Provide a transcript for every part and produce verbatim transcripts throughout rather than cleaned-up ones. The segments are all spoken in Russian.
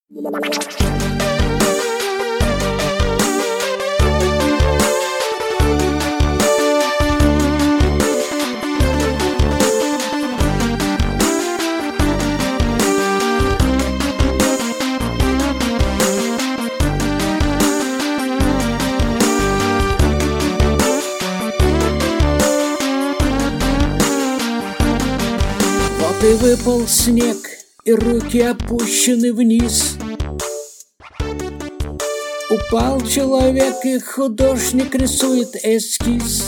Вот и выпал снег, и руки опущены вниз. Упал человек, и художник рисует эскиз.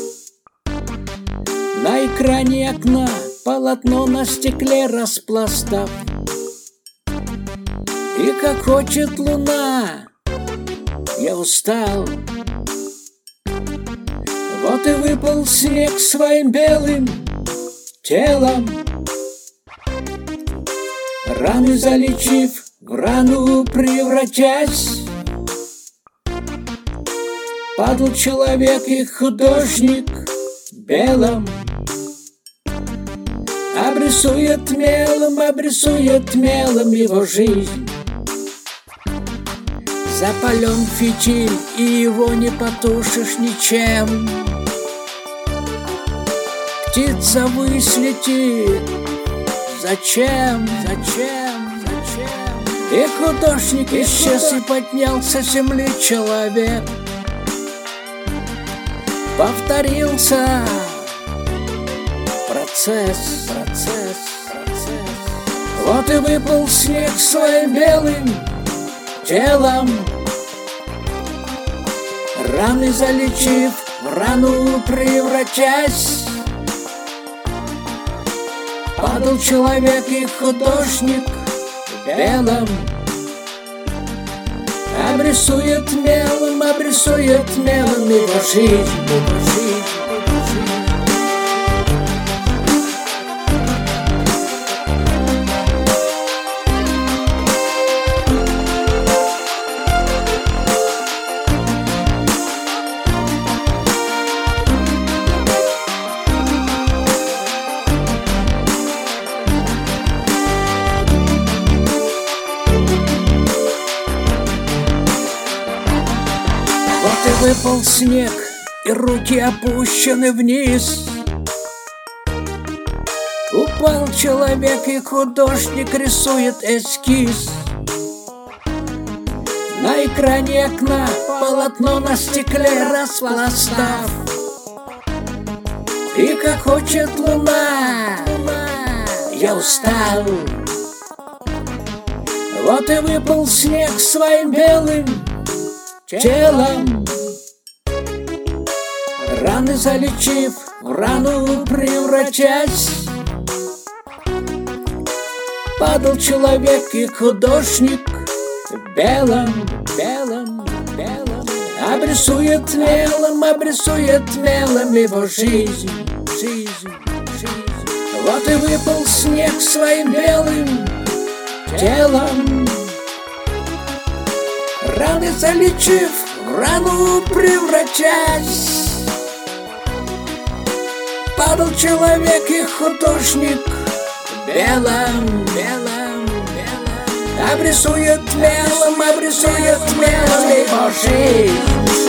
На экране окна полотно на стекле распластав. И как хочет луна, я устал. Вот и выпал снег своим белым телом, раны залечив, в рану превратясь. Падал человек, и художник белым обрисует мелом, обрисует мелом его жизнь. Запален фитиль, и его не потушишь ничем. Птица выслетит. Зачем? Зачем? Зачем? И художник исчез, и поднялся с земли человек. Повторился процесс, процесс, процесс. Вот и выпал снег своим белым телом, раны залечив, в рану превратясь. Падал человек, и художник белым обрисует мелом, обрисует мелом его жизнь, его жизнь. Вот и выпал снег, и руки опущены вниз. Упал человек, и художник рисует эскиз. На экране окна полотно на стекле распластав. И как хочет луна, я устал. Вот и выпал снег своим белым телом, раны залечив, в рану превратясь. Падал человек, и художник белым, белым, белым обрисует мелом, обрисует мелом его жизнь, жизнь, жизнь. Вот и выпал снег своим белым телом, раны залечив, в рану превратясь. Падал человек, и художник белым, белым, белым обрисует мелом, обрисует мелом его жизнь.